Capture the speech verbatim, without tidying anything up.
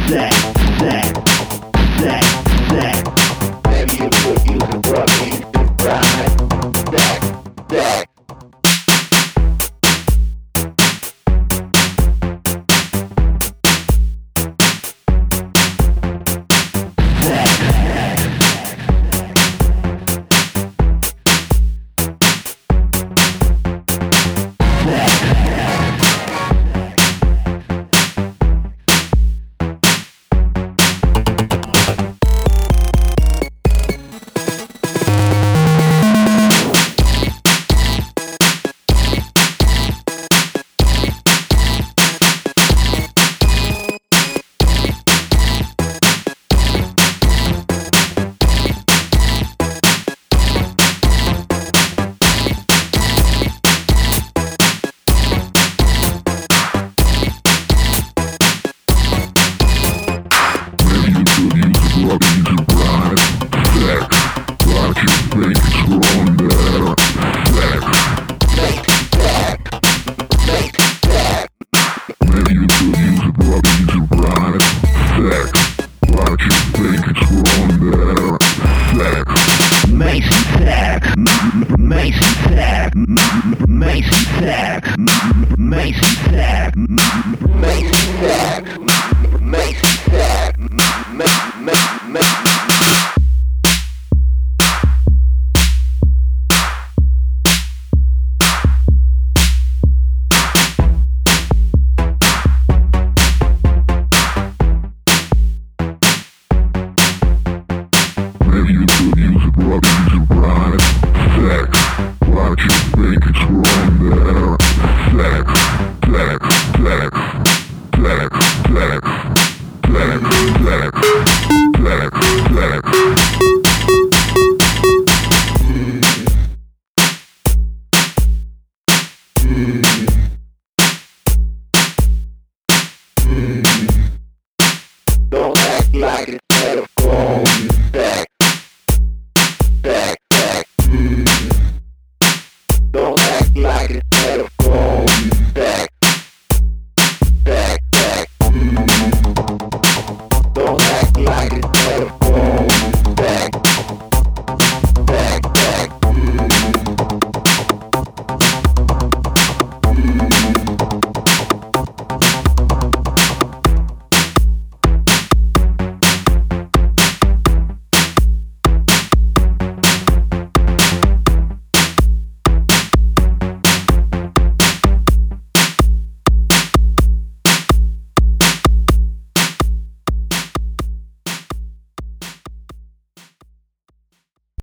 sex, sex, sex, sex. Maybe you could use a drug and ride, sex, sex. Mason Sack, Mason Sack, Mason Sack, Mason Sack, Mason Sack, Mason Sack, Maybe you could use a drug and use a ride, sex, watch you think it's wrong there, sex, sex, sex, sex, sex, sex, sex, sex, sex.